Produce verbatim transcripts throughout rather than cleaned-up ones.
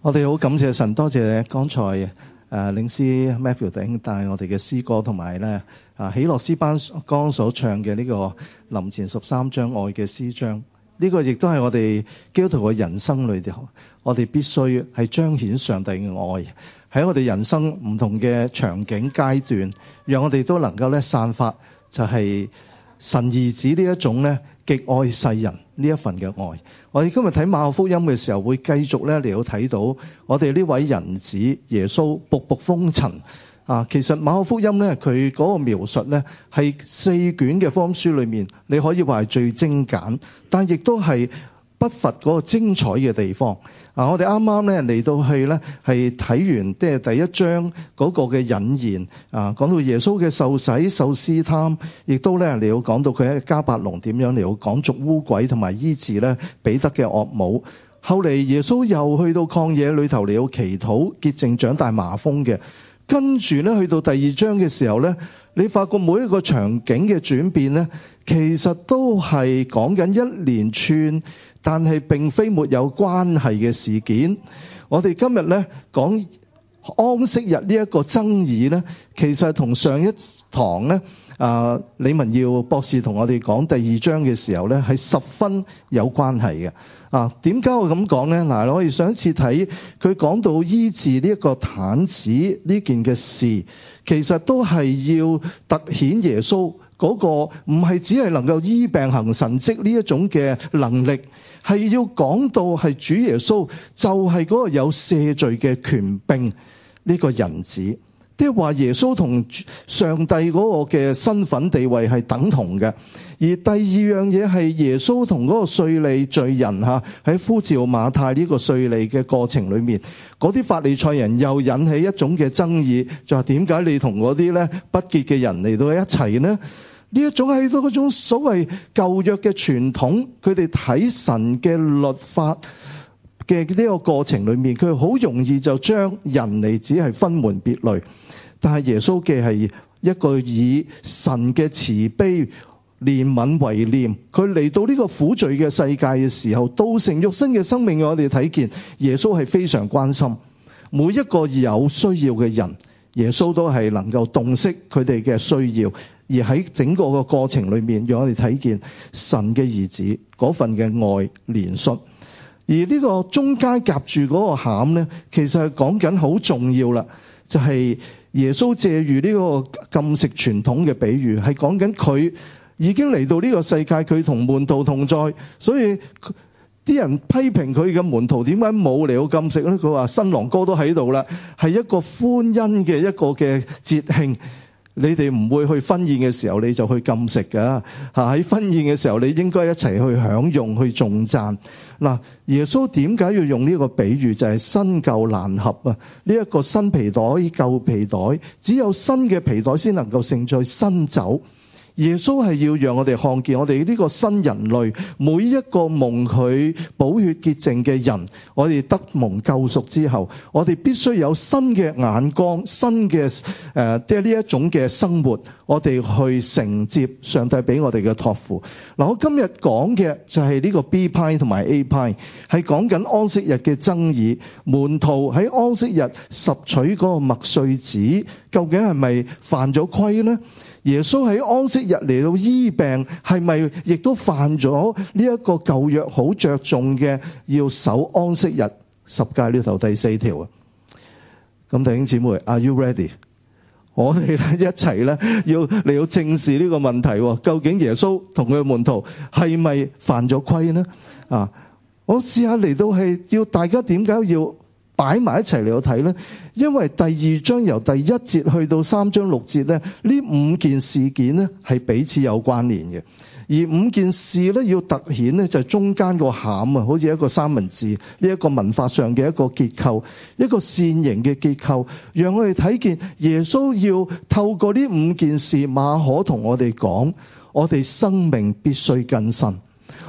我哋好感謝神，多謝剛才誒、呃、領詩 Matthew 弟兄帶我哋嘅詩歌，同埋咧啊喜樂詩班剛所唱嘅呢個林前十三章愛嘅詩章。呢、這個亦都係我哋基督徒嘅人生裏頭，我哋必須係彰顯上帝嘅愛，喺我哋人生唔同嘅場景階段，讓我哋都能夠咧散發就係神兒子呢一種咧極愛世人呢一份嘅愛。我哋今日睇馬可福音嘅時候，會繼續咧嚟到睇到我哋呢位人子耶穌僕僕風塵啊。其實馬可福音咧，佢嗰個描述咧係四卷嘅福音書裏面，你可以話係最精簡，但亦都係不乏嗰個精彩嘅地方。啊，我哋啱啱咧嚟到去咧係睇完即係第一章嗰個嘅引言啊，講到耶穌嘅受洗、受試探，亦都咧嚟到講到佢喺迦百農點樣嚟到趕逐污鬼同埋醫治咧彼得嘅惡母。後嚟耶穌又去到曠野裏頭嚟到祈禱潔淨長大麻風嘅。跟住咧去到第二章嘅時候咧，你發覺每一個場景嘅轉變咧，其實都係講緊一連串，但係並非沒有關係嘅事件。我哋今日咧講安息日呢一個爭議咧，其實同上一堂咧啊李文耀博士同我哋講第二章嘅時候咧，係十分有關係嘅。啊，點解我咁講呢？嗱，我哋上一次睇佢講到醫治呢一個癱子呢件嘅事，其實都係要突顯耶穌嗰個唔係只係能夠醫病行神蹟呢一種嘅能力，係要講到係主耶穌就係嗰個有赦罪嘅權柄呢個人子。即係話耶穌同上帝嗰個嘅身份地位係等同嘅。而第二樣嘢係耶穌同嗰個稅吏罪人嚇喺呼召馬太呢個稅吏嘅過程裏面，嗰啲法利賽人又引起一種嘅爭議，就係點解你同嗰啲咧不潔嘅人嚟到一齊呢？呢一種係嗰種所謂舊約嘅傳統，佢哋睇神嘅律法嘅呢個過程裏面，佢好容易就將人嚟只係分門別類。但係耶穌嘅係一個以神嘅慈悲憐憫為念，佢嚟到呢個苦罪嘅世界嘅時候，道成肉身嘅生命，我哋睇見耶穌係非常關心每一個有需要嘅人，耶穌都係能夠洞悉佢哋嘅需要，而喺整個嘅過程裏面，讓我哋睇見神嘅兒子嗰份嘅愛憐恤。而呢個中間夾住嗰個餡呢，其實係講緊好重要啦，就係耶穌借喻呢個禁食傳統嘅比喻，係講緊佢已經嚟到呢個世界，佢同門徒同在，所以啲人批評佢嘅門徒點解冇嚟到禁食呢？佢話新郎哥都喺度啦，係一個歡欣嘅一個嘅節慶。你哋唔會去婚宴嘅時候你就去禁食㗎，喺婚宴嘅時候你應該一齊去享用去頌讚。嗱，耶穌點解要用呢個比喻？就係新舊難合啊！呢一個新皮袋舊皮袋，只有新嘅皮袋先能夠盛載新酒。耶穌係要讓我哋看見我哋呢個新人類，每一個蒙佢寶血潔淨嘅人，我哋得蒙救贖之後，我哋必須有新嘅眼光，新嘅誒即係呢一種嘅生活，我哋去承接上帝俾我哋嘅託付。嗱，我今日講嘅就係呢個 B 派同埋 A 派，係講緊安息日嘅爭議。門徒喺安息日拾取嗰個麥穗子，究竟係咪犯咗規呢？耶穌喺安息日嚟到醫病，係咪亦都犯咗呢一個舊約好着重嘅要守安息日十誡裏頭第四條啊？咁弟兄姊妹 ，Are you ready？ 我哋咧一齊咧要嚟到正視呢個問題，究竟耶穌同佢嘅門徒係咪犯咗規呢？啊，我試下嚟到係要大家點解要擺埋一齊嚟到睇呢？因為第二章由第一節去到三章六節呢，呢五件事件呢係彼此有關聯嘅。而五件事呢要突顯呢，就係中間個餡啊，好似一個三文治呢一個文法上嘅一個結構，一個線形嘅結構，讓我哋睇見耶穌要透過呢五件事，馬可同我哋講，我哋生命必須更新。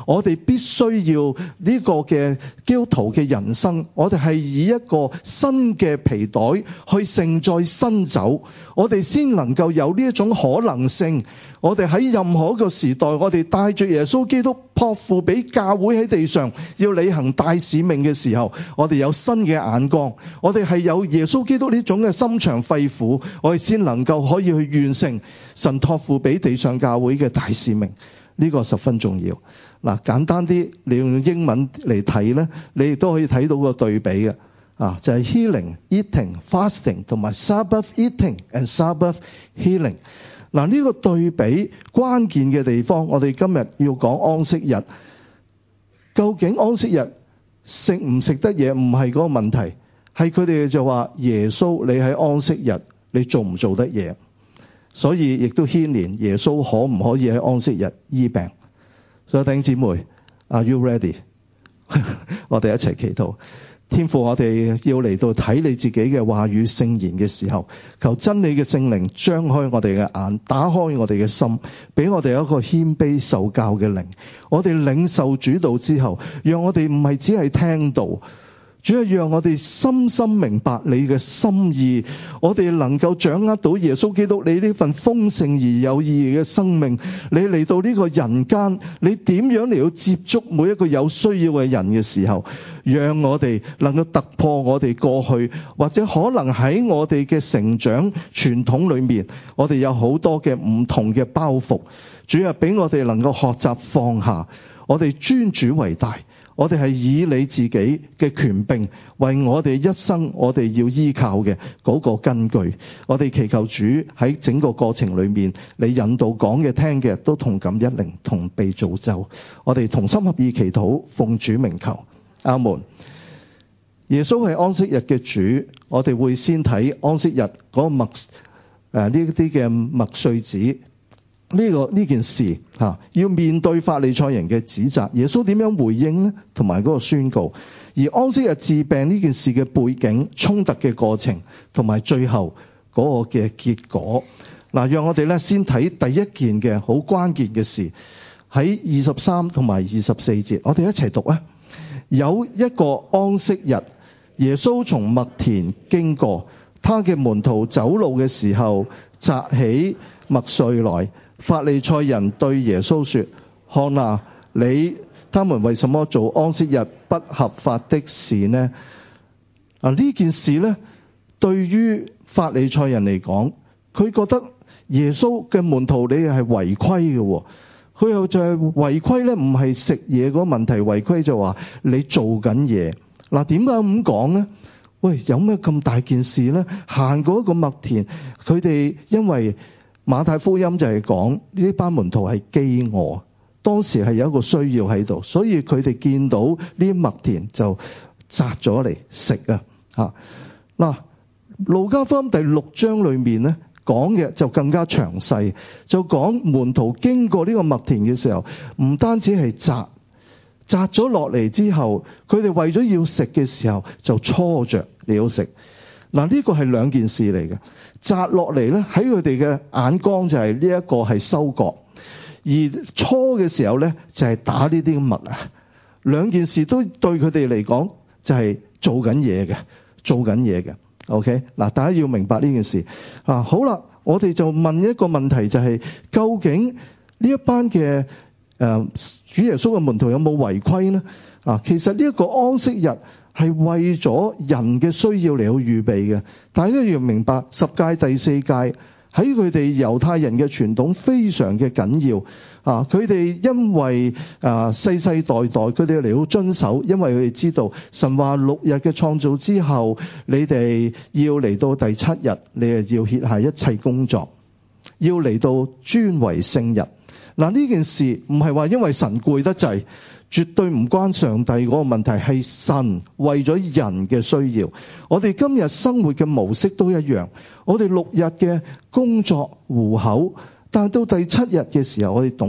我哋必須要呢個嘅基督徒嘅人生，我哋係以一個新嘅皮袋去盛載新酒，我哋先能夠有呢一種可能性。我哋喺任何一個時代，我哋帶住耶穌基督託付俾教會喺地上要履行大使命嘅時候，我哋有新嘅眼光，我哋係有耶穌基督呢種嘅心腸肺腑，我哋先能夠可以去完成神託付俾地上教會嘅大使命。呢個十分重要。嗱，簡單啲，你用英文嚟睇呢，你亦都可以睇到個對比嘅，啊，就係 healing、eating、fasting 同埋 Sabbath eating and Sabbath healing。嗱，呢個對比關鍵嘅地方，我哋今日要講安息日。究竟安息日食唔食得嘢唔係嗰個問題，係佢哋就話耶穌你喺安息日你做唔做得嘢，所以亦都牽連耶穌可唔可以喺安息日醫病。所以弟兄姊妹 ，Are you ready？ 我哋一齊祈禱。天父，我哋要嚟到睇你自己嘅話語聖言嘅時候，求真理嘅聖靈張開我哋嘅眼，打開我哋嘅心，俾我哋一個謙卑受教嘅靈。我哋領受主道之後，讓我哋唔係只係聽道，主要讓我哋深深明白你嘅心意，我哋能夠掌握到耶穌基督你呢份豐盛而有意義嘅生命。你嚟到呢個人間，你點樣嚟到接觸每一個有需要嘅人嘅時候，讓我哋能夠突破我哋過去，或者可能喺我哋嘅成長傳統裏面，我哋有好多嘅唔同嘅包袱。主啊，俾我哋能夠學習放下，我哋尊主為大。我哋係以你自己嘅權柄為我哋一生我哋要依靠嘅嗰個根據。我哋祈求主喺整個過程裏面，你引導講嘅聽嘅都同感一靈，同被造就。我哋同心合意祈禱，奉主名求，阿門。耶穌係安息日嘅主，我哋會先睇安息日嗰個麥誒呢啲嘅麥穗子。呢、這個呢件事吓、啊，要面對法利賽人嘅指責，耶穌點樣回應呢？同埋嗰個宣告，而安息日治病呢件事嘅背景、衝突嘅過程，同埋最後嗰個嘅結果。嗱、啊，讓我哋咧先睇第一件嘅好關鍵嘅事，喺二十三同埋二十四節，我哋一齊讀啊！有一個安息日，耶穌從麥田經過，他嘅門徒走路嘅時候，摘起麥穗來。法利賽人對耶穌說：看啊，你他們為什麼做安息日不合法的事呢？啊，呢件事呢，對於法利賽人嚟講，佢覺得耶穌嘅門徒你係違規嘅，佢又就係違規呢，唔係食嘢嗰個問題，違規就話你做緊嘢。嗱，點解咁講呢？喂，有咩咁大件事呢？行過一個麥田，佢哋因為馬太福音就係講呢班門徒係飢餓，當時係有一個需要喺度，所以佢哋見到呢啲麥田就摘咗嚟食啊！吓，嗱，路加福音第六章裏面咧講嘅就更加詳細，就講門徒經過呢個麥田嘅時候，唔單止係摘，摘咗落嚟之後，佢哋為咗要食嘅時候就搓着你要食。嗱，呢個係兩件事嚟嘅。摘落嚟咧，喺佢哋嘅眼光就係呢一個係收割，而搓嘅時候咧就係打呢啲麥啊。兩件事都對佢哋嚟講就係做緊嘢嘅，做緊嘢嘅。OK， 嗱，大家要明白呢件事啊。好啦，我哋就問一個問題，就係究竟呢一班嘅誒、呃、主耶穌嘅門徒有冇違規呢？啊，其實呢一個安息日係為咗人嘅需要嚟到預備嘅。大家要明白十誡第四誡喺佢哋猶太人嘅傳統非常嘅緊要啊！佢哋因為啊世世代代佢哋嚟到遵守，因為佢哋知道神話六日嘅創造之後，你哋要嚟到第七日，你係要歇下一切工作，要嚟到尊為聖日。嗱，呢件事唔係話因為神攰得滯，絕對唔關上帝嗰個問題，係神為咗人嘅需要。我哋今日生活嘅模式都一樣，我哋六日嘅工作糊口，但係到第七日嘅時候，我哋懂得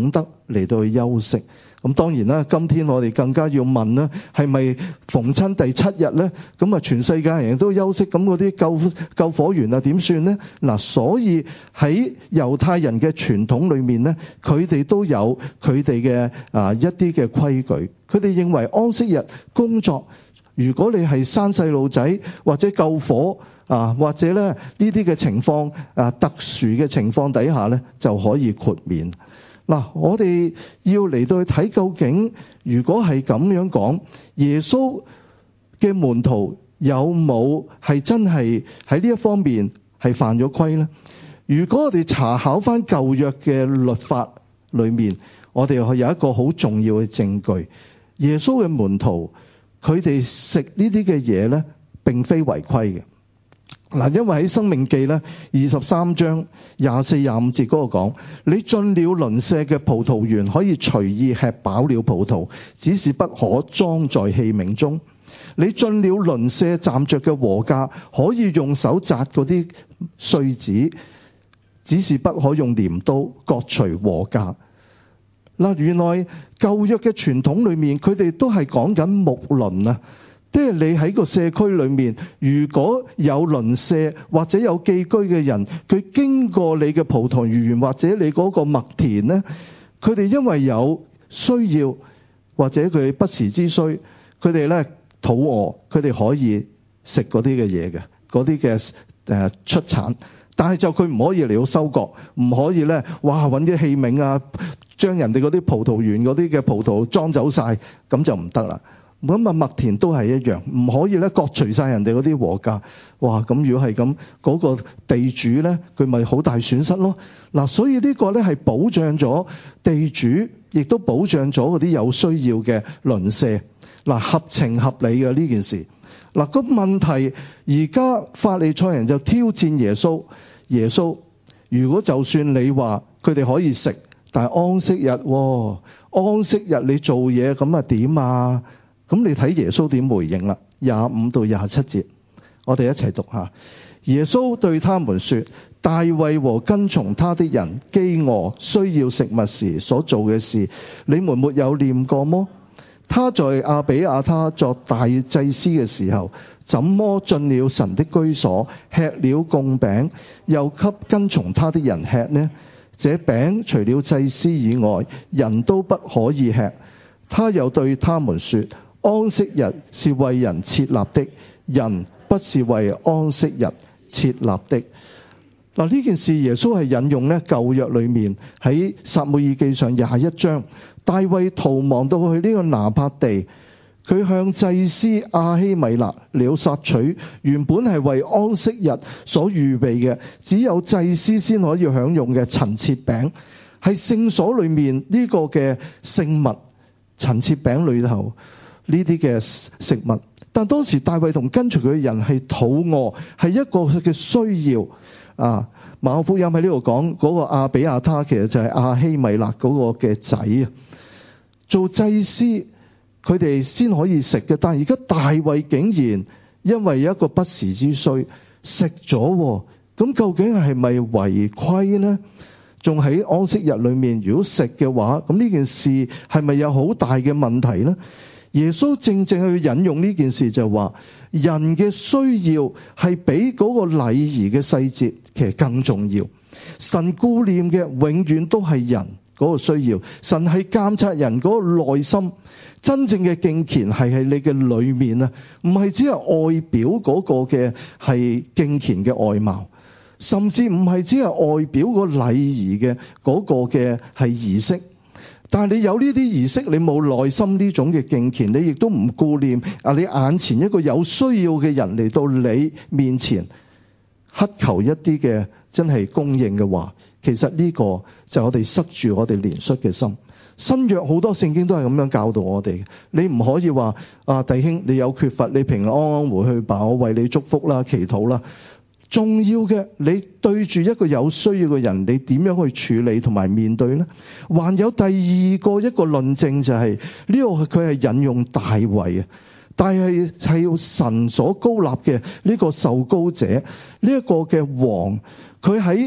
嚟到去休息。咁當然啦，今天我哋更加要問啦，係咪逢親第七日呢？咁啊，全世界人都休息，咁嗰啲救救火員啊點算呢？嗱，所以喺猶太人嘅傳統裏面呢，佢哋都有佢哋嘅啊一啲嘅規矩。佢哋認為安息日工作，如果你係生細路仔或者救火啊，或者咧呢啲嘅情況啊，特殊嘅情況底下呢，就可以豁免。嗱，我哋要嚟到去睇究竟，如果係咁樣講，耶穌嘅門徒有冇係真係喺呢一方面係犯咗規呢？如果我哋查考翻舊約嘅律法裏面，我哋有一個好重要嘅證據，耶穌嘅門徒佢哋食呢啲嘅嘢呢，並非違規嘅。嗱，因為喺申命記咧二十三章廿四廿五節嗰個講，你進了鄰舍嘅葡萄園，可以隨意吃飽了葡萄，只是不可裝在器皿中。你進了鄰舍站着嘅禾稼，可以用手摘嗰啲穗子，只是不可用鐮刀割除禾稼。嗱，原來舊約嘅傳統裏面，佢哋都係講緊牧鄰啊。即係你喺個社區裏面，如果有鄰舍或者有寄居嘅人，佢經過你嘅葡萄園或者你嗰個麥田呢，佢哋因為有需要或者佢不時之需，佢哋呢肚餓，佢哋可以食嗰啲嘅嘢嘅，嗰啲嘅誒出產，但係就佢唔可以嚟到收割，唔可以呢，哇揾啲器皿啊，將人哋嗰啲葡萄園嗰啲嘅葡萄裝走晒，咁就唔得啦。咁啊，麥田都係一樣，唔可以咧割除晒人哋嗰啲禾稼。哇！咁如果係咁，嗰個地主咧，佢咪好大損失咯。嗱，所以呢個咧係保障咗地主，亦都保障咗嗰啲有需要嘅鄰舍。嗱，合情合理嘅呢件事。嗱，個問題而家法利賽人就挑戰耶穌。耶穌，如果就算你話佢哋可以食，但係安息日，喎，安息日你做嘢咁啊點啊？咁你睇耶穌點回應啦？廿五到廿七節，我哋一齊讀下。耶穌對他們說：大衛和跟從他的人飢餓需要食物時所做嘅事，你們沒有念過麼？他在亞比亞他作大祭司嘅時候，怎麼進了神的居所，吃了供餅，又給跟從他的人吃呢？這餅除了祭司以外，人都不可以吃。他又對他們說：安息日是為人設立的，人不是為安息日設立的。嗱，呢件事耶穌係引用咧舊約裏面喺撒母耳記上廿一章，大衛逃亡到去呢個拿伯地，佢向祭司亞希米勒了索取原本係為安息日所預備嘅，只有祭司先可以享用嘅陳設餅，係聖所裏面呢個嘅聖物陳設餅裏頭。呢啲嘅食物，但當時大衛同跟隨佢嘅人係肚餓，係一個嘅需要啊。馬可福音喺呢度講嗰個亞比亞他，其實就係亞希米勒嗰個嘅仔啊。做祭司，佢哋先可以食嘅，但係而家大衛竟然因為一個不時之需食咗，咁究竟係咪違規呢？仲喺安息日裏面，如果食嘅話，咁呢件事係咪有好大嘅問題呢？耶穌正正去引用呢件事，就話人嘅需要係比嗰個禮儀嘅細節其實更重要。神顧念嘅永遠都係人嗰個需要，神係監察人嗰個內心。真正嘅敬虔係喺你嘅裏面啊，唔係只係外表嗰個嘅係敬虔嘅外貌，甚至唔係只係外表個禮儀嘅嗰個嘅係儀式。但係你有呢啲儀式，你冇內心呢種嘅敬虔，你亦都唔顧念啊！你眼前一個有需要嘅人嚟到你面前乞求一啲嘅真係供應嘅話，其實呢個就係我哋塞住我哋憐恤嘅心。新約好多聖經都係咁樣教導我哋，你唔可以話啊，弟兄你有缺乏，你平安安回去吧，我為你祝福啦，祈禱啦。重要嘅，你對住一個有需要嘅人，你點樣去處理同埋面對呢？還有第二個一個論證就係、是、呢個佢係引用大衛啊，但係係要神所膏立嘅呢個受膏者，呢、這、一個嘅王，佢喺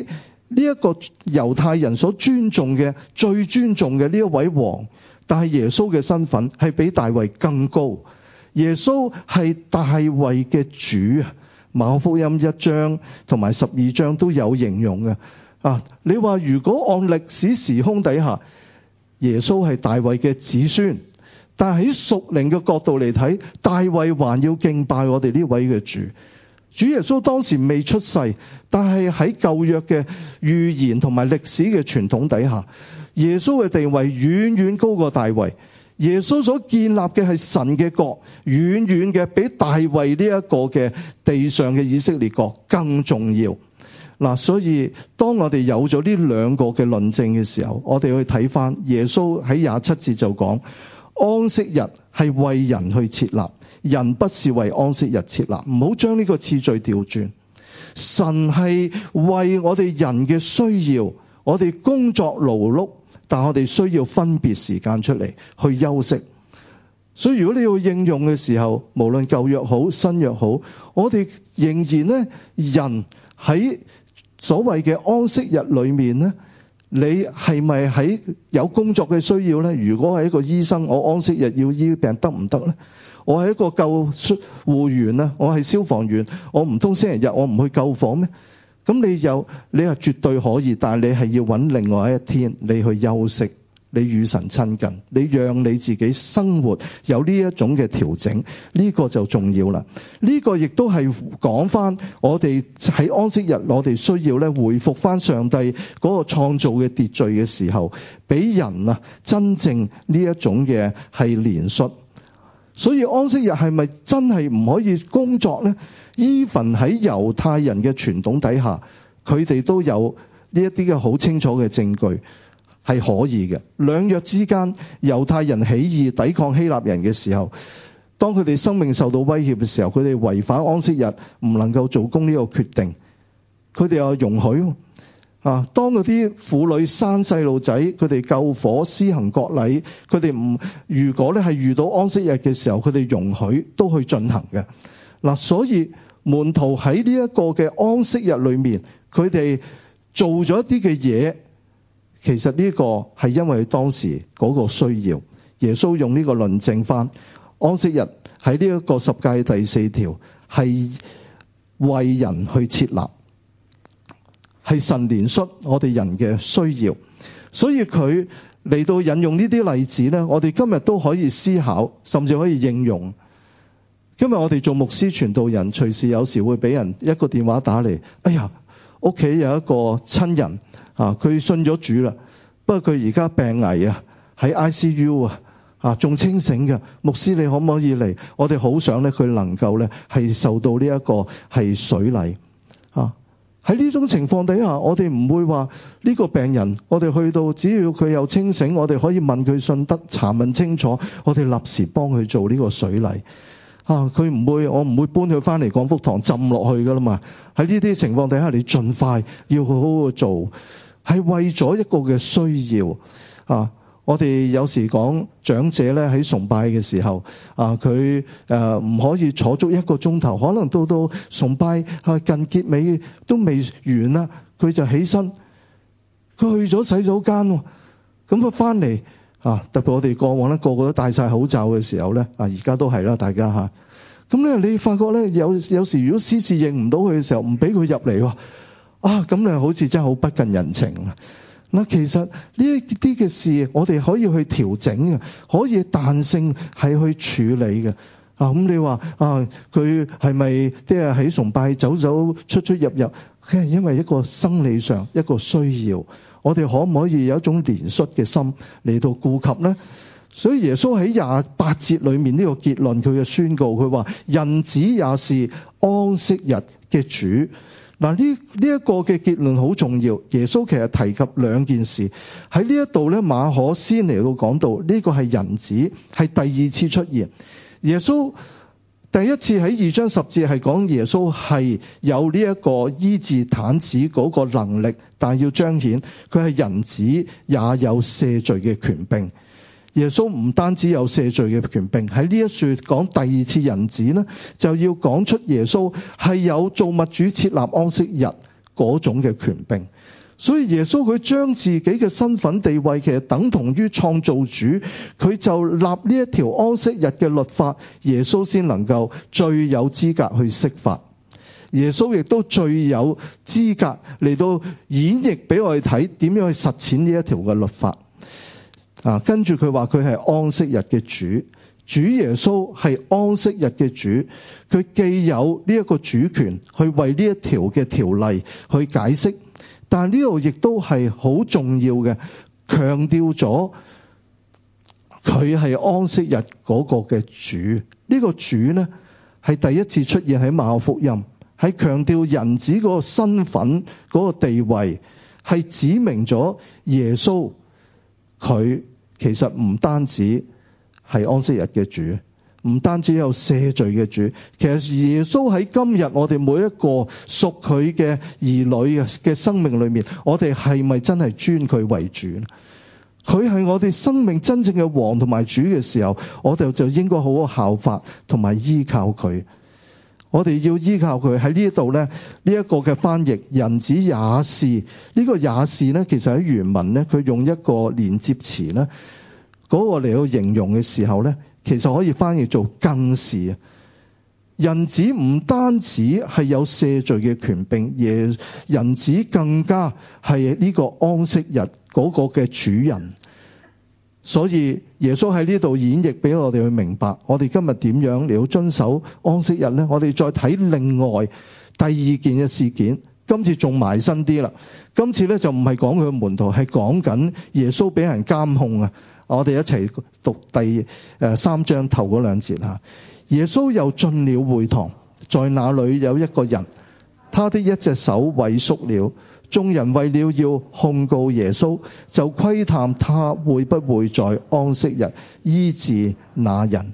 呢一個猶太人所尊重嘅最尊重嘅呢一位王，但係耶穌嘅身份係比大衛更高。耶穌係大衛嘅主啊！馬可福音一章同埋十二章都有形容嘅啊！你話如果按歷史時空底下，耶穌係大衛嘅子孫，但係喺屬靈嘅角度嚟睇，大衛還要敬拜我哋呢位嘅主。主耶穌當時未出世，但係喺舊約嘅預言同埋歷史嘅傳統底下，耶穌嘅地位遠遠高過大衛。耶穌所建立嘅係神嘅國，遠遠嘅比大衛呢一個嘅地上嘅以色列國更重要。嗱，所以當我哋有咗呢兩個嘅論證嘅時候，我哋去睇翻耶穌喺廿七節就講，安息日係為人去設立，人不是為安息日設立。唔好將呢個次序調轉，神係為我哋人嘅需要，我哋工作勞碌，但我哋需要分別時間出嚟去休息。所以如果你要應用嘅時候，無論舊約好新約好，我哋仍然呢，人喺所謂嘅安息日裏面呢，你係咪喺有工作嘅需要呢？如果係一個醫生，我安息日要醫病得唔得呢？我係一個救護員啊，我係消防員，我唔通星期日我唔去救火咩？咁你有你係絕對可以，但係你係要揾另外一天你去休息，你與神親近，你讓你自己生活有呢一種嘅調整，呢個就重要啦。呢個亦都係講翻我哋喺安息日，我哋需要咧回復翻上帝嗰個創造嘅秩序嘅時候，俾人啊真正呢一種嘅係憐恤。所以安息日係咪真係唔可以工作呢？even喺猶太人嘅傳統底下，佢哋都有呢一啲嘅好清楚嘅證據係可以嘅。兩約之間，猶太人起義抵抗希臘人嘅時候，當佢哋生命受到威脅嘅時候，佢哋違反安息日，唔能夠做工呢個決定，佢哋又容許啊。當嗰啲婦女生細路仔，佢哋救火施行割禮，佢哋唔如果咧係遇到安息日嘅時候，佢哋容許都去進行嘅嗱。所以門徒喺呢一個嘅安息日裏面，佢哋做咗一啲嘅嘢，其實呢個係因為當時嗰個需要。耶穌用呢個論證翻安息日喺呢一個十誡第四條係為人去設立，係神憐恤我哋人嘅需要。所以佢嚟到引用呢啲例子呢，我哋今日都可以思考，甚至可以應用。今日我哋做牧師傳道人，隨時有時會俾人一個電話打嚟，哎呀，屋企有一個親人啊，佢信咗主啦，不過佢而家病危啊，喺 I C U 啊，啊仲清醒嘅，牧師你可唔可以嚟？我哋好想咧佢能夠咧係受到呢一個係水禮啊。喺呢種情況底下，我哋唔會話呢個病人，我哋去到只要佢有清醒，我哋可以問佢信德，查問清楚，我哋立時幫佢做呢個水禮。啊！佢唔會，我唔會搬佢翻嚟廣福堂浸落去噶啦嘛。喺呢啲情況底下，你盡快要好好去做，係為咗一個嘅需要啊！我哋有時講長者咧喺崇拜嘅時候啊，佢誒唔可以坐足一個鐘頭，可能到到崇拜啊近結尾都未完啦，佢就起身，佢去咗洗手間喎，咁佢翻嚟。啊！特別我哋過往咧，個個都戴晒口罩嘅時候咧，啊而家都係啦，大家吓。咁、啊、咧，你發覺咧有有時如果司事認唔到佢嘅時候，唔俾佢入嚟喎。啊，咁咧好似真係好不近人情啊！嗱，其實呢一啲嘅事，我哋可以去調整嘅，可以彈性係去處理嘅。啊，咁你話啊，佢係咪即係喺崇拜走走出出入入？係因為一個生理上一個需要。我哋可唔可以有一種憐恤嘅心嚟到顧及呢？所以耶穌喺廿八節裏面呢個結論，佢嘅宣告，佢話人子也是安息日嘅主。嗱，呢呢一個嘅結論好重要。耶穌其實提及兩件事喺呢一度咧，馬可先嚟到講到呢個係人子，係第二次出現。耶穌第一次喺二章十節係講耶穌係有呢一個醫治癱子嗰個能力，但係要彰顯佢係人子，也有赦罪嘅權柄。耶穌唔單止有赦罪嘅權柄，喺呢一處講第二次人子呢，就要講出耶穌係有造物主設立安息日嗰種嘅權柄。 所以耶穌佢將自己嘅身份地位其實等同於創造主，佢就立呢一條安息日嘅律法，耶穌先能夠最有資格去釋法。耶穌亦都最有資格嚟到演繹俾我哋睇點樣去實踐呢一條嘅律法。啊，跟住佢話佢係安息日嘅主，主耶穌係安息日嘅主，佢既有呢一個主權去為呢一條嘅條例去解釋，但呢度亦都係好重要嘅，強調咗佢係安息日嗰個嘅主。呢、這個主呢係第一次出現喺馬可福音，係強調人子嗰個身份、嗰個地位，係指明咗耶穌佢其實唔單止係安息日嘅主，唔單止有赦罪嘅主，其實耶穌喺今日我哋每一個屬佢嘅兒女嘅生命裏面，我哋係咪真係尊佢為主？佢係我哋生命真正嘅王同埋主嘅時候，我哋就應該好好效法同埋依靠佢。我哋要依靠佢。喺呢一度呢，呢、這、一個嘅翻譯人子也是呢、這個也是呢，其實喺原文呢，佢用一個連接詞呢，嗰、那個嚟到形容嘅時候呢，其實可以翻譯做更是啊。人子唔單止係有赦罪嘅權柄，而人子更加係呢個安息日嗰個嘅主人。所以耶穌喺呢度演繹俾我哋去明白，我哋今日點樣嚟到遵守安息日呢？我哋再睇另外第二件嘅事件，今次仲埋身啲啦。今次呢就唔係講佢嘅門徒，係講緊耶穌俾人監控啊！我哋一齊讀第誒三章頭嗰兩節吓。耶穌又進了會堂，在那裏有一個人，他的一隻手萎縮了。眾人為了要控告耶穌，就窺探他會不會在安息日醫治那人。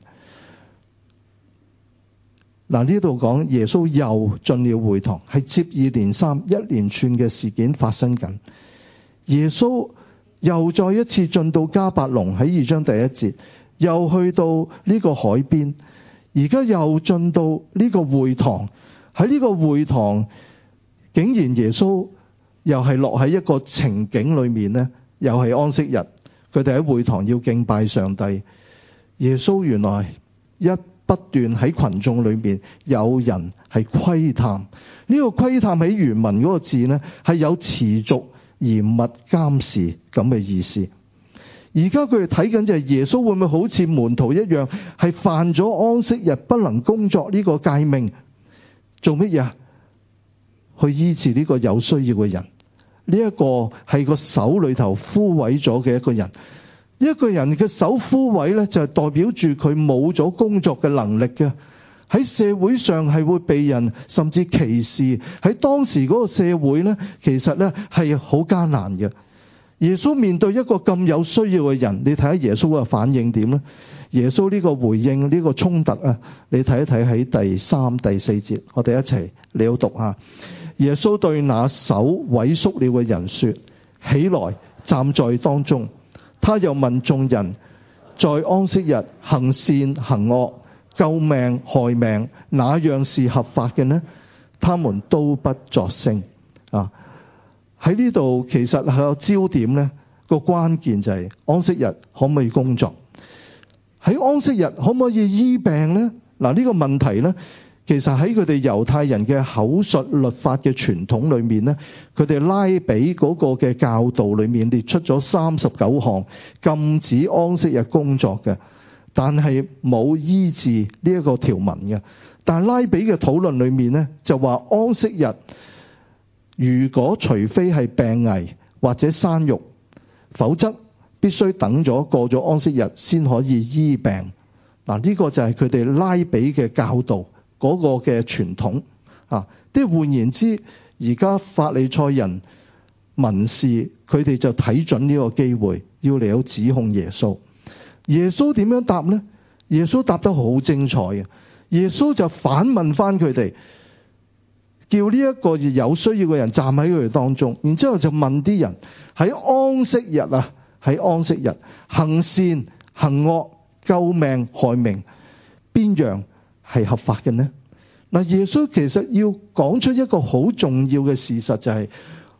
嗱，呢度講耶穌又進了會堂，係接二連三一連串嘅事件發生緊。耶穌又再一次進到迦百農，喺二章第一節，又去到呢個海邊，而家又進到呢個會堂。喺呢個會堂，竟然耶穌又係落喺一個情景裏面呢，又係安息日，佢哋喺會堂要敬拜上帝。耶穌原來一不斷喺群眾裏面有人係窺探，呢、這個窺探喺原文嗰個字呢，係有持續嚴密監視咁嘅意思。而家佢哋睇緊就係耶穌會唔會好似門徒一樣，係犯咗安息日不能工作呢個誡命，做乜嘢？去醫治呢個有需要嘅人。呢一個係個手裏頭枯萎咗嘅一個人，一個人嘅手枯萎呢，就係代表住佢冇咗工作嘅能力嘅，喺社會上係會被人甚至歧視。喺當時嗰個社會呢，其實呢係好艱難嘅。耶穌面對一個咁有需要嘅人，你睇下耶穌嘅反應點呢？耶穌呢個回應，呢個衝突啊，你睇一睇喺第三、第四節，我哋一齊嚟到讀下。耶穌對那手萎縮了嘅人說：起來，站在當中。他又問眾人：在安息日行善行惡、救命害命，哪樣是合法嘅呢？他們都不作聲。啊！喺呢度其實係有焦點呢，個關鍵就係安息日可唔可以工作？喺安息日可唔可以醫病呢？嗱，呢個問題呢，其實喺佢哋猶太人嘅口述律法嘅傳統裏面呢，佢哋拉比嗰個嘅教導裏面列出咗三十九項禁止安息日工作嘅，但係冇醫治呢一個條文嘅。但係拉比嘅討論裏面呢，就話安息日如果除非係病危或者生育，否則必須等咗過咗安息日先可以醫病。嗱，呢個就係佢哋拉比嘅教導嗰個嘅傳統啊。即係換言之，而家法利賽人文士佢哋就睇準呢個機會，要嚟到指控耶穌。耶穌點樣答呢？耶穌答得好精彩嘅。耶穌就反問翻佢哋，叫呢一個有需要嘅人站喺佢哋當中，然之後就問啲人喺安息日啊，喺安息日行善行惡、救命害命，邊樣係合法嘅呢？嗱，耶穌其實要講出一個好重要嘅事實，就係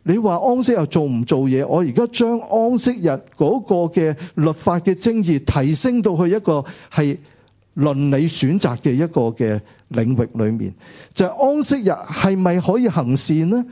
你話安息日做唔做嘢？我而家將安息日嗰個嘅律法嘅精義提升到去一個係倫理選擇嘅一個嘅領域裏面，就係安息日係咪可以行善呢？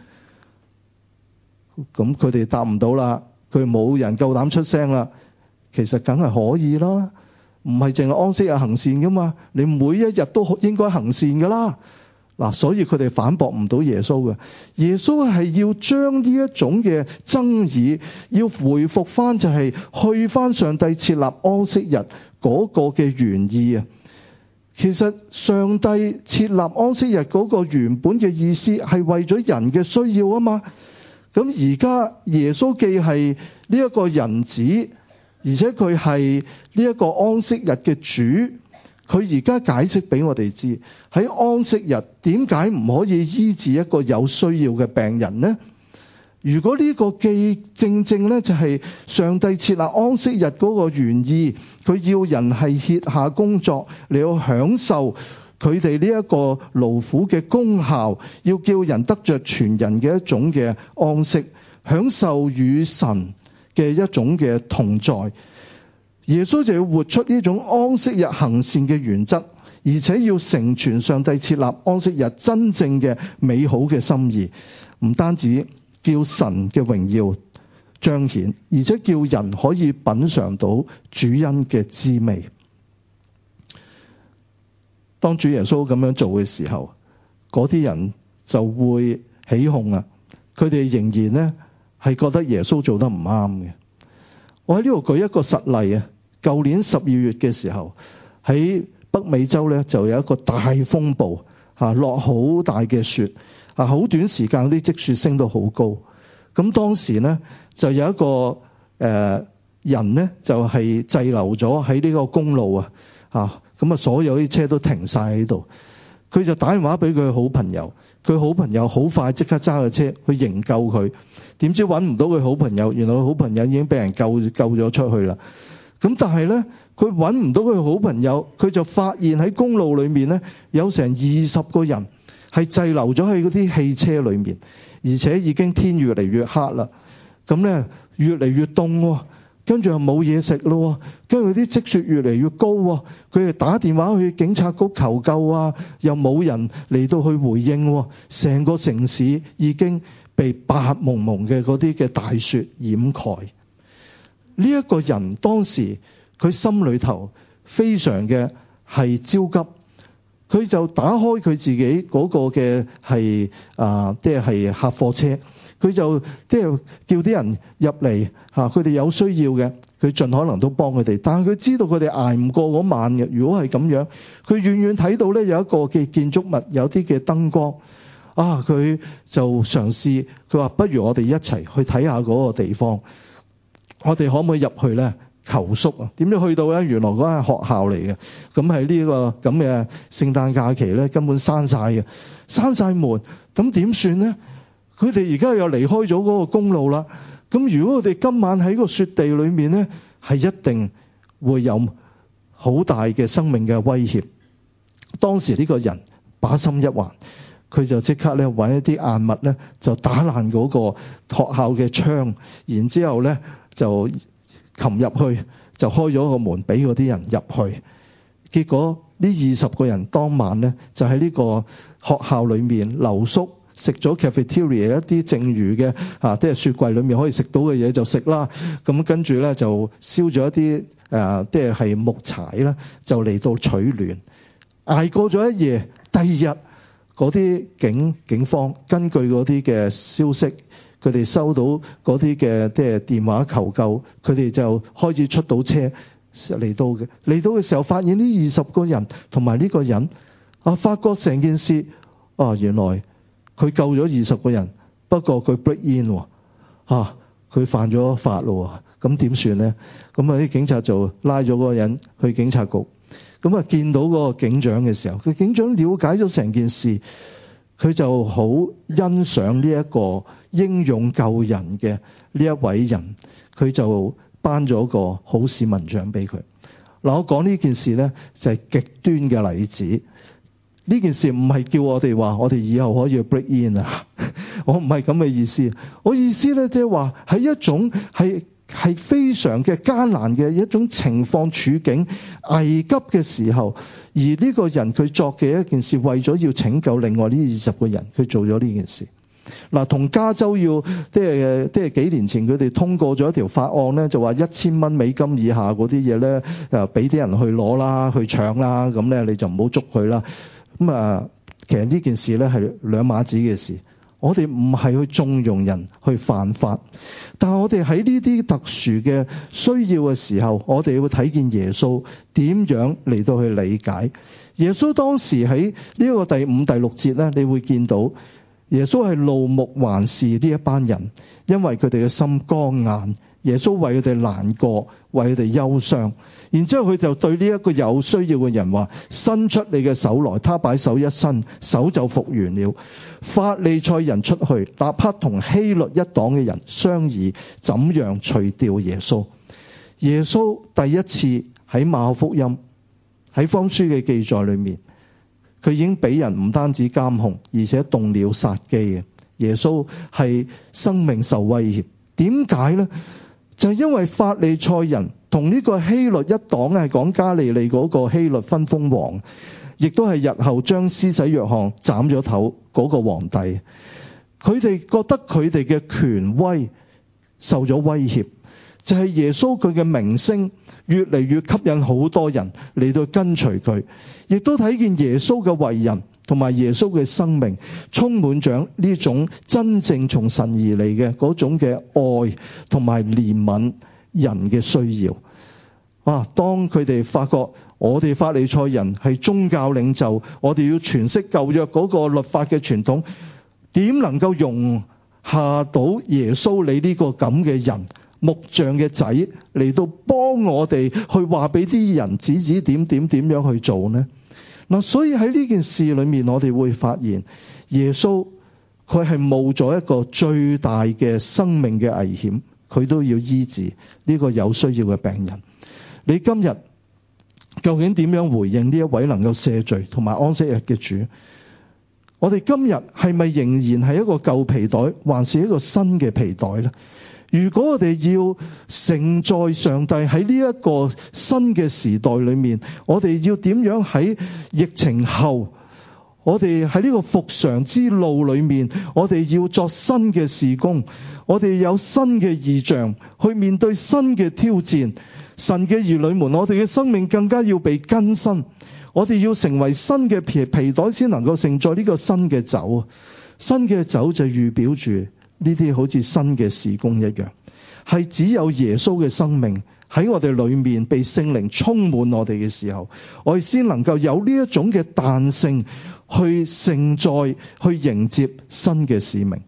咁佢哋答唔到啦，佢冇人夠膽出聲啦。其實梗係可以啦，唔係淨係安息日行善噶嘛，你每一日都應該行善噶啦。嗱，所以佢哋反駁唔到耶穌嘅。耶穌係要將呢一種嘅爭議，要回復翻就係去翻上帝設立安息日嗰個嘅原意啊。其實上帝設立安息日嗰個原本嘅意思係為咗人嘅需要啊嘛。咁而家耶穌既係呢一個人子，而且佢係呢一個安息日嘅主，佢而家解釋俾我哋知，喺安息日點解唔可以醫治一個有需要嘅病人呢？如果呢個既正正呢，就係上帝設立安息日嗰個原意，佢要人係歇下工作，你要享受佢哋呢一個勞苦嘅功效，要叫人得着全人嘅一種嘅安息，享受與神嘅一種嘅同在。耶穌就要活出呢種安息日行善嘅原則，而且要成全上帝設立安息日真正嘅美好嘅心意，唔單止叫神嘅榮耀彰顯，而且叫人可以品嘗到主恩嘅滋味。當主耶穌咁樣做嘅時候，嗰啲人就會起哄啊！佢哋仍然呢係覺得耶穌做得唔啱嘅。我喺呢度舉一個實例啊！舊年十二月嘅時候，喺北美洲呢就有一個大風暴，吓落好大嘅雪，啊好短時間啲積雪升到好高。咁當時呢就有一個誒、呃、人呢就係、是、滯留咗喺呢個公路啊，啊咁啊所有啲車都停晒喺度。佢就打電話俾佢好朋友，佢好朋友好快即刻揸個車去營救佢。點知揾唔到佢好朋友，原來佢好朋友已經俾人救救咗出去啦。咁但係呢，佢揾唔到佢好朋友，佢就發現喺公路裏面呢，有成二十個人係滯留咗喺嗰啲汽車裏面，而且已經天越嚟越黑啦。咁呢，越嚟越凍，跟住又冇嘢食咯，跟住啲積雪越嚟越高，佢哋打電話去警察局求救啊，又冇人嚟到去回應，成個城市已經被白蒙蒙嘅嗰啲嘅大雪掩蓋。呢一個人當時佢心裏頭非常嘅係焦急，佢就打開佢自己嗰個嘅係啊，即係客貨車，佢就即係叫啲人入嚟嚇，佢哋有需要嘅，佢盡可能都幫佢哋。但係佢知道佢哋捱唔過嗰晚嘅。如果係咁樣，佢遠遠睇到咧有一個嘅建築物，有啲嘅燈光啊，佢就嘗試，佢話不如我哋一齊去睇下嗰個地方。我哋可唔可以入去呢？求宿啊？點知去到呢？原來嗰間係學校嚟嘅。咁喺呢個咁嘅聖誕假期呢，根本閂晒嘅，閂晒門。咁點算呢？佢哋而家又離開咗嗰個公路啦。咁如果我哋今晚喺個雪地裏面呢，係一定會有好大嘅生命嘅威脅。當時呢個人把心一橫，佢就即刻咧揾一啲硬物呢，就打爛嗰個學校嘅窗，然之後呢，就擒入去，就開咗個門俾嗰啲人入去。結果呢二十個人當晚呢，就喺呢個學校裏面留宿，食咗 cafeteria 一啲剩餘嘅啊，即係雪櫃裏面可以食到嘅嘢就食啦。咁跟住呢，就燒咗一啲誒，即係係木柴啦，就嚟到取暖。捱過咗一夜，第二日嗰啲警警方根據嗰啲嘅消息，佢哋收到嗰啲嘅即係電話求救，佢哋就開始出到車嚟到嘅。嚟到嘅時候，發現呢二十個人同埋呢個人啊，發覺成件事啊，原來佢救咗二十個人，不過佢 break in 喎，啊，佢犯咗法咯，咁點算呢？咁啊啲警察就拉咗嗰個人去警察局。咁啊見到嗰個警長嘅時候，佢警長了解咗成件事，佢就好欣賞呢一個英勇救人嘅呢一位人，佢就頒咗個好市民獎俾佢。嗱，我講呢件事呢，就係極端嘅例子， 呢件事唔係叫我哋話我哋以後可以去 break in 啊，我唔係咁嘅意思。我意思咧，即係話喺一種係係非常嘅艱難嘅一種情況處境危急嘅時候，而呢個人佢作嘅一件事，為咗要拯救另外呢二十個人，佢做咗呢件事。嗱，同加州要即係即係幾年前佢哋通過咗一條法案咧，就話一千蚊美金以下嗰啲嘢咧，誒俾啲人去攞啦，去搶啦，咁咧你就唔好捉佢啦。咁啊，其實呢件事咧係兩碼子嘅事。我哋唔係去縱容人去犯法，但係我哋喺呢啲特殊嘅需要嘅時候，我哋會睇見耶穌點樣嚟到去理解。耶穌當時喺呢個第五、第六節咧，你會見到耶穌係怒目環視呢一班人，因為佢哋嘅心剛硬。耶穌為佢哋難過，為佢哋憂傷。然之後佢就對呢一個有需要嘅人話：伸出你嘅手來。他擺手一伸，手就復原了。法利賽人出去，立刻同希律一黨嘅人商議，怎樣除掉耶穌。耶穌第一次喺馬可福音喺福音書嘅記載裏面，佢已經俾人唔單止監控，而且動了殺機嘅。耶穌係生命受威脅。點解呢？就係因為法利賽人同呢個希律一黨係講加利利嗰個希律分封王，亦都係日後將施洗約翰斬咗頭嗰個皇帝。佢哋覺得佢哋嘅權威受咗威脅，就係耶穌佢嘅名聲越嚟越吸引好多人嚟到跟隨佢，亦都睇見耶穌嘅為人同埋耶穌嘅生命充滿咗呢種真正從神而嚟嘅嗰種嘅愛同埋憐憫人嘅需要。啊，當佢哋發覺我哋法利賽人係宗教領袖，我哋要詮釋舊約嗰個律法嘅傳統，點能夠容下到耶穌你呢個咁嘅人，木匠嘅仔嚟到幫我哋去話俾啲人指指點點點樣去做呢？嗱，所以喺呢件事裏面，我哋會發現耶穌佢係冒咗一個最大嘅生命嘅危險，佢都要醫治呢個有需要嘅病人。你今日究竟點樣回應呢一位能夠赦罪同埋安息日嘅主？我哋今日係咪仍然係一個舊皮袋，還是一個新嘅皮袋呢？如果我哋要承載上帝喺呢一個新嘅時代裏面，我哋要點樣喺疫情後，我哋喺呢個復常之路裏面，我哋要作新嘅事工，我哋有新嘅異象去面對新嘅挑戰。神嘅兒女們，我哋嘅生命更加要被更新，我哋要成為新嘅皮皮袋，先能夠承載呢個新嘅酒。新嘅酒就預表住呢啲好似新嘅事工一樣，係只有耶穌嘅生命喺我哋裏面被聖靈充滿我哋嘅時候，我哋先能夠有呢一種嘅彈性去承載，去迎接新嘅使命。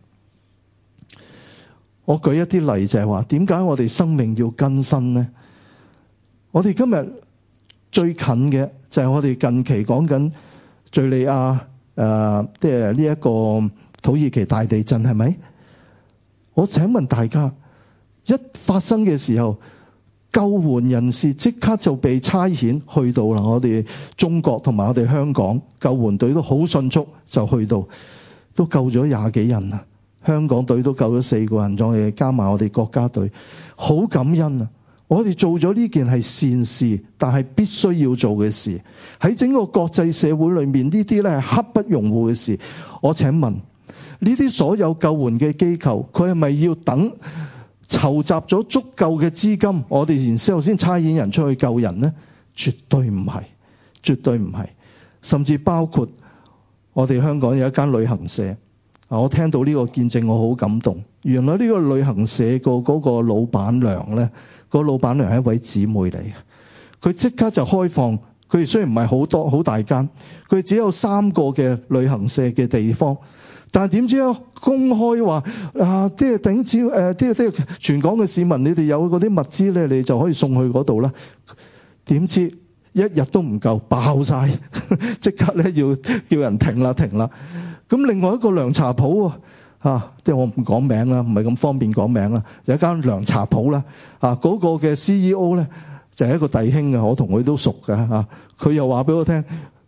我舉一啲例就係話，點解我哋生命要更新呢？我哋今日最近嘅就係我哋近期講緊敘利亞誒，即係呢一個土耳其大地震，係咪？我請問大家，一發生嘅時候，救援人士即刻就被差遣去到啦。我哋中國同埋我哋香港救援隊都好迅速就去到，都救咗廿幾人啦。香港隊都救咗四個人，再加埋我哋國家隊，好感恩啊！我哋做咗呢件係善事，但係必須要做嘅事。喺整個國際社會裏面，呢啲咧係刻不容緩嘅事。我請問，呢啲所有救援嘅機構，佢係咪要等籌集咗足夠嘅資金，我哋然之後先差遣人出去救人呢？絕對唔係，絕對唔係。甚至包括我哋香港有一間旅行社，我聽到呢個見證，我好感動。原來呢個旅行社個嗰個老闆娘呢，個老闆娘係一位姊妹嚟嘅。佢即刻就開放，佢哋雖然唔係好多好大間，佢只有三個嘅旅行社嘅地方，但係點知啊公開話啊，即係頂招誒，即係即係全港嘅市民，你哋有嗰啲物資咧，你就可以送去嗰度啦。點知一日都唔夠，爆晒，即刻咧要叫人停啦停啦。咁另外一個涼茶鋪啊，啊，即係我唔講名啦，唔係咁方便講名啦。有一間涼茶鋪啦，啊，嗰個嘅 C E O 咧就係一個弟兄啊，我同佢都熟㗎嚇。佢又話俾我聽，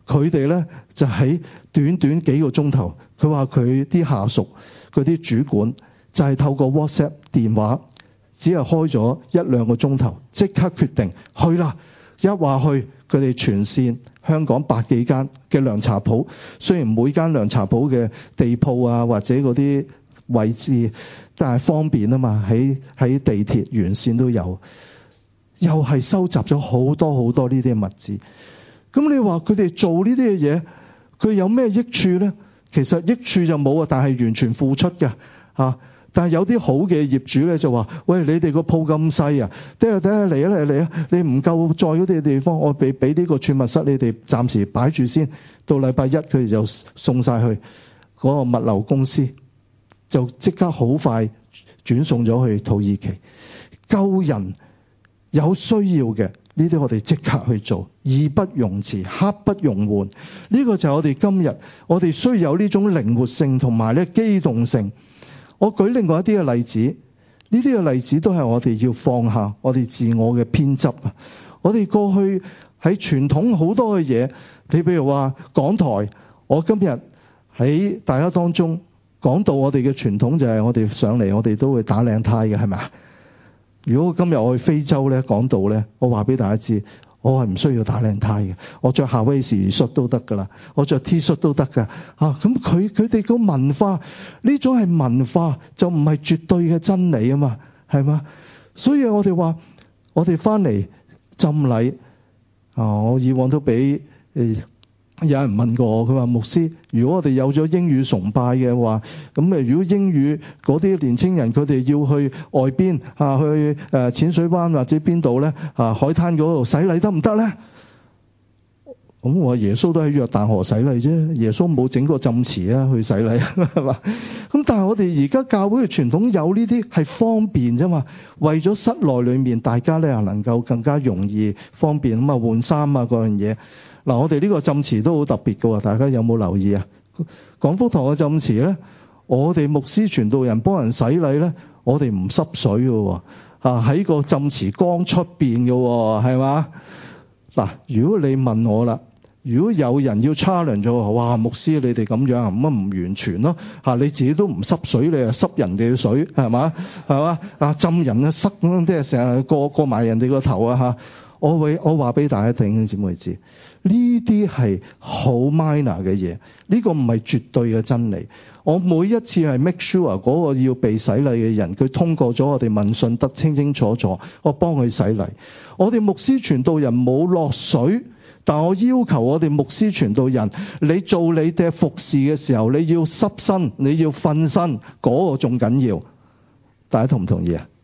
佢哋咧就喺短短幾個鐘頭，佢話佢啲下屬、佢啲主管就係透過 WhatsApp 電話，只係開咗一兩個鐘頭，即刻決定去啦。一話去，佢哋全線香港百幾間嘅涼茶鋪，雖然每間涼茶鋪嘅地鋪啊或者嗰啲位置，但係方便啊嘛，喺喺地鐵沿線都有，又係收集咗好多好多呢啲物資。咁你話佢哋做呢啲嘅嘢，佢有咩益處呢？其實益處就冇啊，但係完全付出嘅嚇。但係有啲好嘅業主咧就話：喂，你哋個鋪咁細啊，等下等下嚟啊嚟嚟啊！你唔夠載嗰啲地方，我俾俾呢個儲物室你哋暫時擺住先。到禮拜一佢哋就送晒去嗰個物流公司，就即刻好快轉送咗去土耳其。救人有需要嘅呢啲，我哋即刻去做，義不容辭，刻不容緩。呢、這個就係我哋今日我哋需要有呢種靈活性同埋咧機動性。我舉另外一啲嘅例子，呢啲嘅例子都係我哋要放下我哋自我嘅偏執啊！我哋過去喺傳統好多嘅嘢，你譬如話港台，我今日喺大家當中講到我哋嘅傳統就係我哋上嚟，我哋都會打領呔嘅，係咪啊？如果今日我去非洲咧講道咧，我話俾大家知，我係唔需要打領呔嘅，我着夏威夷恤都得噶啦，我着 T 恤都得噶嚇。咁佢佢哋個文化呢種係文化，就唔係絕對嘅真理啊嘛，係嘛？所以我哋話，我哋翻嚟浸禮啊，我以往都俾誒有人問過我，佢話牧師，如果我哋有咗英語崇拜嘅話，咁誒如果英語嗰啲年青人佢哋要去外邊啊，去誒淺水灣或者邊度咧啊海灘嗰度洗禮得唔得咧？咁我話耶穌都喺約旦河洗禮啫，耶穌冇整個浸池啊去洗禮係嘛？咁但係我哋而家教會嘅傳統有呢啲係方便啫嘛，為咗室內裏面大家咧能夠更加容易方便咁啊換衫啊嗰樣嘢。嗱，我哋呢個浸池都好特別嘅喎，大家有冇留意啊？廣福堂嘅浸池咧，我哋牧師傳道人幫人洗禮咧，我哋唔濕水嘅喎，啊喺個浸池缸出邊嘅喎，係嘛？嗱，如果你問我啦，如果有人要 challenge 咗話，哇，牧師你哋咁樣咁啊唔完全咯，嚇你自己都唔濕水，你又濕人哋嘅水係嘛？係嘛？啊浸人嘅濕咁，即係成日過過埋人哋個頭啊嚇！我會我話俾大家聽，姊妹知呢啲係好 minor 嘅嘢，呢個唔係絕對嘅真理。我每一次係 make sure 嗰個要被洗禮嘅人，佢通過咗我哋問訊得清清楚楚，我幫佢洗禮。我哋牧師傳道人冇落水，但我要求我哋牧師傳道人，你做你嘅服侍嘅時候，你要濕身，你要瞓身，嗰個仲緊要。大家同唔同意啊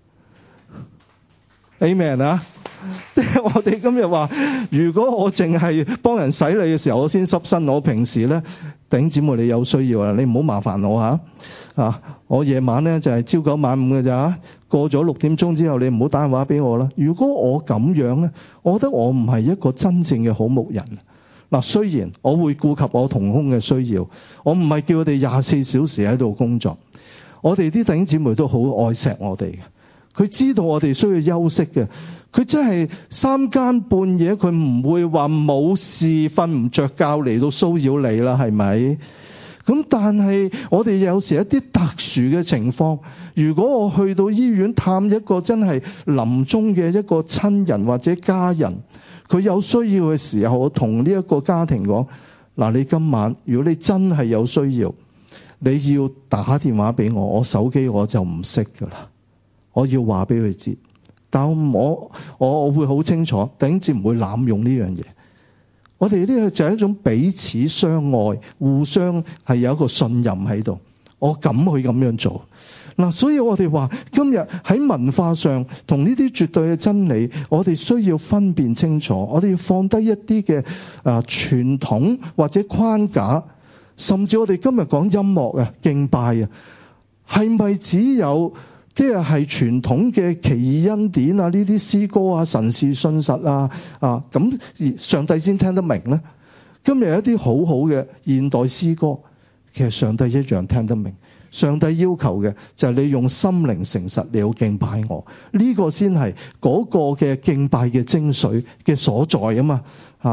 ？Amen 啊！即係我哋今日話，如果我淨係幫人洗禮嘅時候，我先濕身。我平時咧，弟兄姊妹你有需要啊，你唔好麻煩我吓啊！我夜晚咧就係朝九晚五嘅咋，過咗六點鐘之後，你唔好打電話俾我啦。如果我咁樣咧，我覺得我唔係一個真正嘅好牧人。嗱，雖然我會顧及我同工嘅需要，我唔係叫佢哋廿四小時喺度工作。我哋啲弟兄姊妹都好愛錫我哋嘅，佢知道我哋需要休息嘅。佢真係三更半夜，佢唔會話冇事瞓唔着覺嚟到騷擾你啦，係咪？咁但係我哋有時一啲特殊嘅情況，如果我去到醫院探一個真係臨終嘅一個親人或者家人，佢有需要嘅時候，我同呢一個家庭講：嗱，你今晚如果你真係有需要，你要打電話俾我，我手機我就唔識噶啦，我要話俾佢知。但我我我會好清楚，頂至唔會濫用呢樣嘢。我哋呢個就係一種彼此相愛，互相係有一個信任喺度。我敢去咁樣做嗱，所以我哋話今日喺文化上同呢啲絕對嘅真理，我哋需要分辨清楚。我哋要放低一啲嘅啊傳統或者框架，甚至我哋今日講音樂啊、敬拜啊，係咪只有？即係係傳統嘅奇異恩典啊，呢啲詩歌啊、神事信實啊啊，咁上帝先聽得明呢？今日有一啲好好嘅現代詩歌，其實上帝一樣聽得明。上帝要求嘅就係你用心靈誠實你要敬拜我，呢、這個先係嗰個嘅敬拜嘅精髓嘅所在啊嘛嚇。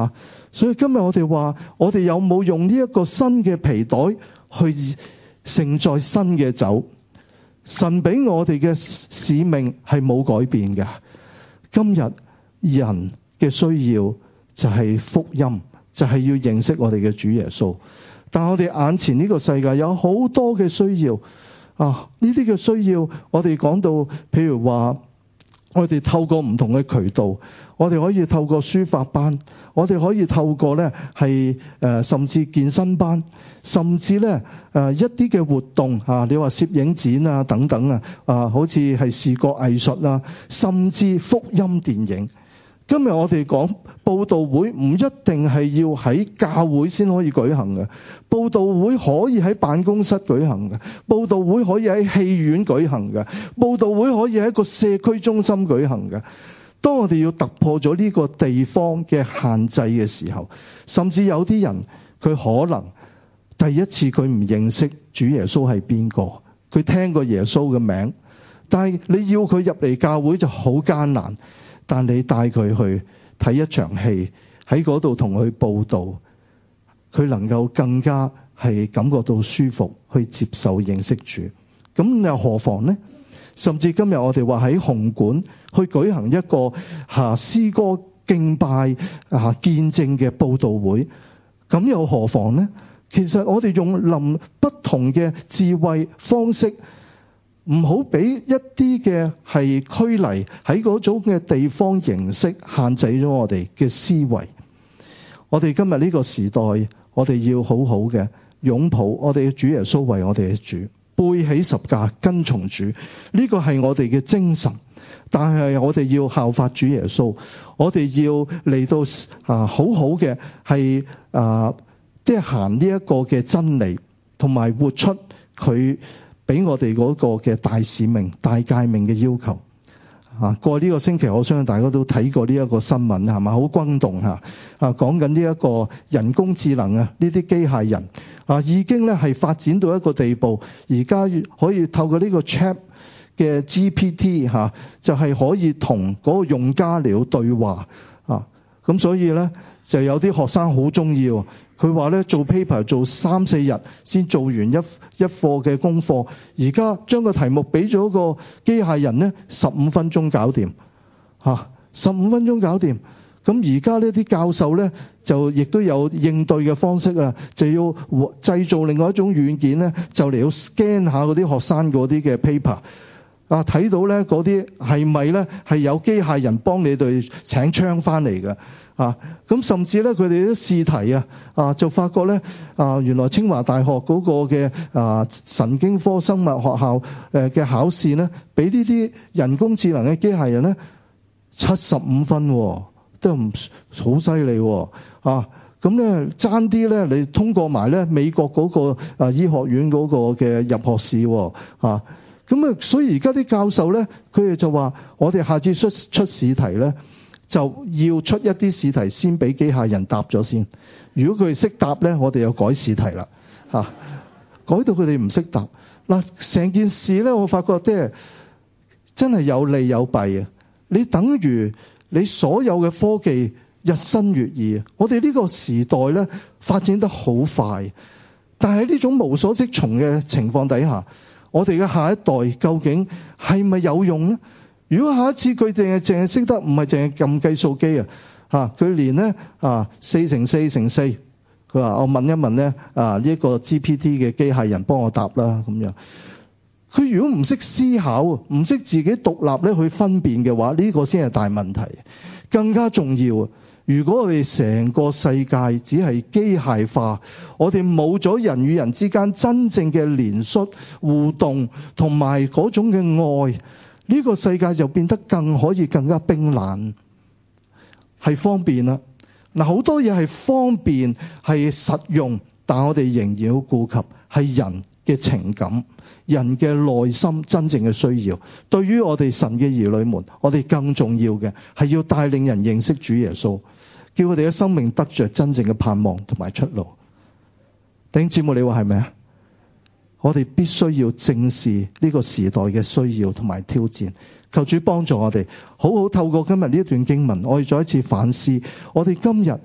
所以今日我哋話，我哋有冇用呢一個新嘅皮袋去盛載新嘅酒？神俾我哋嘅使命係冇改變嘅。今日人嘅需要就係福音，就係要認識我哋嘅主耶穌。但我哋眼前呢個世界有好多嘅需要啊！呢啲嘅需要，我哋講到，譬如話，我哋透過唔同嘅渠道，我哋可以透過書法班，我哋可以透過呢係誒甚至健身班，甚至呢誒、呃、一啲嘅活動啊，你話攝影展啊等等啊，啊好似係視覺藝術啊，甚至福音電影。今日我哋講佈道會唔一定係要喺教會先可以舉行嘅，佈道會可以喺辦公室舉行嘅，佈道會可以喺戲院舉行嘅，佈道會可以喺一個社區中心舉行嘅。當我哋要突破咗呢個地方嘅限制嘅時候，甚至有啲人佢可能第一次佢唔認識主耶穌係邊個，佢聽過耶穌嘅名，但係你要佢入嚟教會就好艱難。但你帶佢去睇一場戲，喺嗰度同佢報道，佢能夠更加係感覺到舒服，去接受認識主。咁又何妨呢？甚至今日我哋話喺紅館去舉行一個吓詩歌敬拜啊見證嘅報道會，咁又何妨呢？其實我哋用臨不同嘅智慧方式。唔好俾一啲嘅係拘泥喺嗰種嘅地方形式限制咗我哋嘅思維。我哋今日呢個時代，我哋要好好嘅擁抱我哋嘅主耶穌為我哋嘅主，背起十架跟從主。呢個係我哋嘅精神，但係我哋要效法主耶穌，我哋要嚟到啊好好嘅係啊即係行呢一個嘅真理，同埋活出佢俾我哋嗰個嘅大使命、大誡命嘅要求啊！過呢個星期，我相信大家都睇過呢一個新聞，係咪好轟動吓？啊，講緊呢一個人工智能啊，呢啲機械人啊，已經咧係發展到一個地步，而家可以透過呢個 Chat 嘅 G P T 吓、啊，就係、是、可以同嗰個用家嚟到對話啊！咁所以咧，就有啲學生好中意。佢話咧做 paper 做三四日先做完一一課嘅功課，而家將個題目俾咗個機械人咧，十五分鐘搞掂嚇，十五分鐘搞掂。咁而家呢啲教授咧就亦都有應對嘅方式啊，就要製造另外一種軟件咧，就嚟要 scan 下嗰啲學生嗰啲嘅 paper 啊，睇到咧嗰啲係咪咧係有機械人幫你哋請槍翻嚟嘅。啊，咁甚至咧，佢哋啲試題啊，啊就發覺咧，啊原來清華大學嗰個嘅啊神經科生物學校誒嘅考試咧，俾呢啲人工智能嘅機械人咧七十五分，哦，都唔好犀利喎。啊，咁咧爭啲咧，你通過埋咧美國嗰個啊醫學院嗰個嘅入學試，哦，啊，咁啊，所以而家啲教授咧，佢哋就話：我哋下次出出試題咧，就要出一啲試題先俾機械人答咗先。如果佢哋識答咧，我哋又改試題啦，嚇、啊、改到佢哋唔識答嗱。成件事咧，我發覺即係真係有利有弊啊！你等於你所有嘅科技日新月異，我哋呢個時代咧發展得好快，但係呢種無所適從嘅情況底下，我哋嘅下一代究竟係咪有用呢？如果下一次佢淨係淨係識得唔係淨係撳計數機啊，嚇佢連咧啊四乘四乘四，佢話我問一問咧啊呢一個 G P T 嘅機械人幫我答啦咁樣。佢如果唔識思考，唔識自己獨立咧去分辨嘅話，呢個先係大問題。更加重要，如果我哋成個世界只係機械化，我哋冇咗人與人之間真正嘅連結互動同埋嗰種嘅愛，呢個世界就變得更可以更加冰冷。係方便啦，嗱好多嘢係方便係實用，但我哋仍然要顧及係人嘅情感、人嘅內心真正嘅需要。對於我哋神嘅兒女們，我哋更重要嘅係要帶領人認識主耶穌，叫佢哋嘅生命得着真正嘅盼望同埋出路。弟兄姊妹，你話係咪啊？我哋必須要正視呢個時代嘅需要同埋挑戰。求主幫助我哋，好好透過今日呢一段經文，我哋再一次反思，我哋今日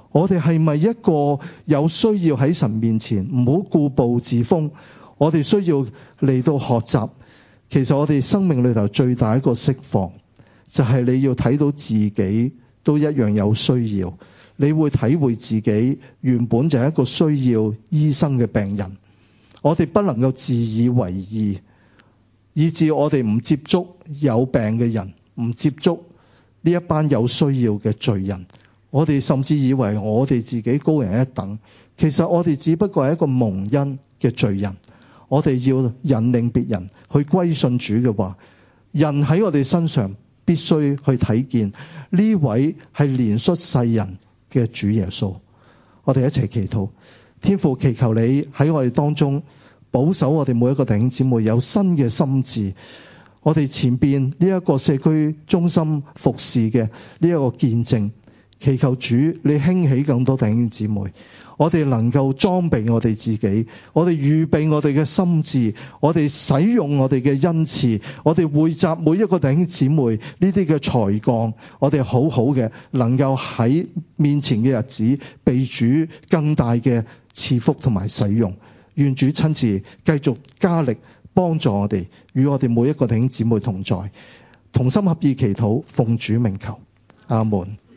我哋係咪一個有需要喺神面前唔好固步自封？我哋需要嚟到學習。其實我哋生命裏頭最大一個釋放，就係你要睇到自己都一樣有需要。你會體會自己原本就係一個需要醫生嘅病人。我哋不能夠自以為義，以致我哋唔接觸有病嘅人，唔接觸呢一班有需要嘅罪人。我哋甚至以為我哋自己高人一等，其實我哋只不過係一個蒙恩嘅罪人。我哋要引領別人去歸信主嘅話，人喺我哋身上必須去睇見呢位係憐恤世人嘅主耶穌。我哋一齊祈禱。天父，祈求你喺我哋當中保守我哋每一個弟兄姊妹有新嘅心志。我哋前邊呢一個社區中心服侍嘅呢一個見證，祈求主你興起更多弟兄姊妹，我哋能夠裝備我哋自己，我哋預備我哋嘅心志，我哋使用我哋嘅恩賜，我哋匯集每一個弟兄姊妹呢啲嘅才幹，我哋好好嘅能夠喺面前嘅日子被主更大嘅賜福同埋使用。願主親自繼續加力幫助我哋，與我哋每一個弟兄姊妹同在，同心合意祈禱，奉主名求，阿門。